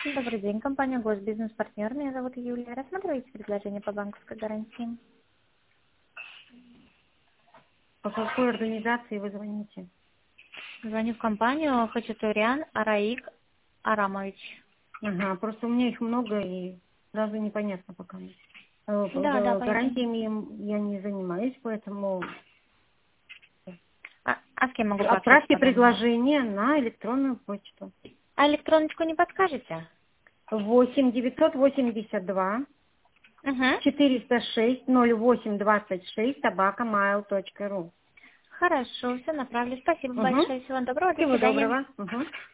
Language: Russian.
Добрый день, компания Госбизнес-партнер. Меня зовут Юлия. Рассматриваете предложение по банковской гарантии? По какой организации вы звоните? Звоню в компанию Хачатурян Араик Арамович. Ага, просто у меня их много и сразу непонятно пока. Да, понятно. Гарантиями я не занимаюсь, поэтому А с кем могу пообщаться отправьте по данному вопросу? предложение на электронную почту. А электроночку не подскажете? 8 982 Угу. 406 0826 @mail.ru. Хорошо, все направлю. Спасибо Угу. большое. Всего доброго. До Всего свидания. доброго. Угу.